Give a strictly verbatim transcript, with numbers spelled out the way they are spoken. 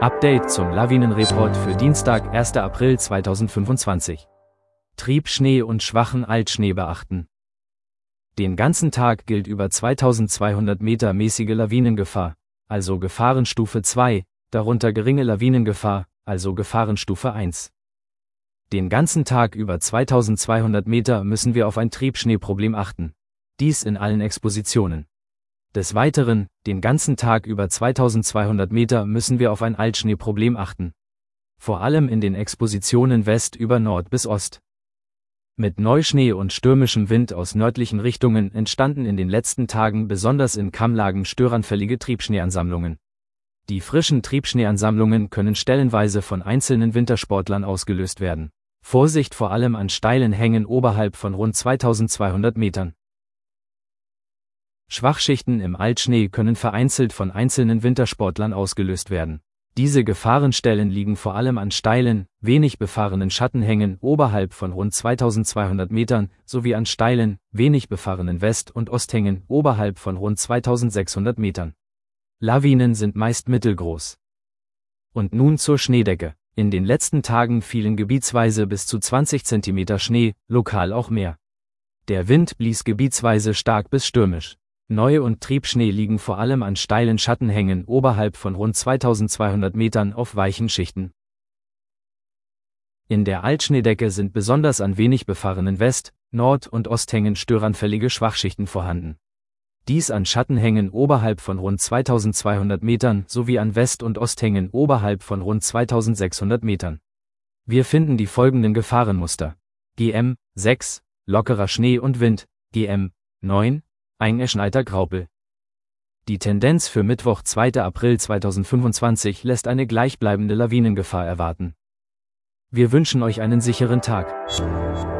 Update zum Lawinenreport für Dienstag, erster April zweitausendfünfundzwanzig. Triebschnee und schwachen Altschnee beachten. Den ganzen Tag gilt über zweitausendzweihundert Meter mäßige Lawinengefahr, also Gefahrenstufe zwei, darunter geringe Lawinengefahr, also Gefahrenstufe eins. Den ganzen Tag über zweitausendzweihundert Meter müssen wir auf ein Triebschneeproblem achten. Dies in allen Expositionen. Des Weiteren, den ganzen Tag über zweitausendzweihundert Meter müssen wir auf ein Altschneeproblem achten. Vor allem in den Expositionen West über Nord bis Ost. Mit Neuschnee und stürmischem Wind aus nördlichen Richtungen entstanden in den letzten Tagen besonders in Kammlagen störanfällige Triebschneeansammlungen. Die frischen Triebschneeansammlungen können stellenweise von einzelnen Wintersportlern ausgelöst werden. Vorsicht vor allem an steilen Hängen oberhalb von rund zweitausendzweihundert Metern. Schwachschichten im Altschnee können vereinzelt von einzelnen Wintersportlern ausgelöst werden. Diese Gefahrenstellen liegen vor allem an steilen, wenig befahrenen Schattenhängen oberhalb von rund zweitausendzweihundert Metern sowie an steilen, wenig befahrenen West- und Osthängen oberhalb von rund zweitausendsechshundert Metern. Lawinen sind meist mittelgroß. Und nun zur Schneedecke. In den letzten Tagen fielen gebietsweise bis zu zwanzig Zentimeter Schnee, lokal auch mehr. Der Wind blies gebietsweise stark bis stürmisch. Neu- und Triebschnee liegen vor allem an steilen Schattenhängen oberhalb von rund zweitausendzweihundert Metern auf weichen Schichten. In der Altschneedecke sind besonders an wenig befahrenen West-, Nord- und Osthängen störanfällige Schwachschichten vorhanden. Dies an Schattenhängen oberhalb von rund zweitausendzweihundert Metern sowie an West- und Osthängen oberhalb von rund zweitausendsechshundert Metern. Wir finden die folgenden Gefahrenmuster. G M sechs, lockerer Schnee und Wind, G M neun, eingeschneiter Graupel. Die Tendenz für Mittwoch, zweiter April zweitausendfünfundzwanzig lässt eine gleichbleibende Lawinengefahr erwarten. Wir wünschen euch einen sicheren Tag.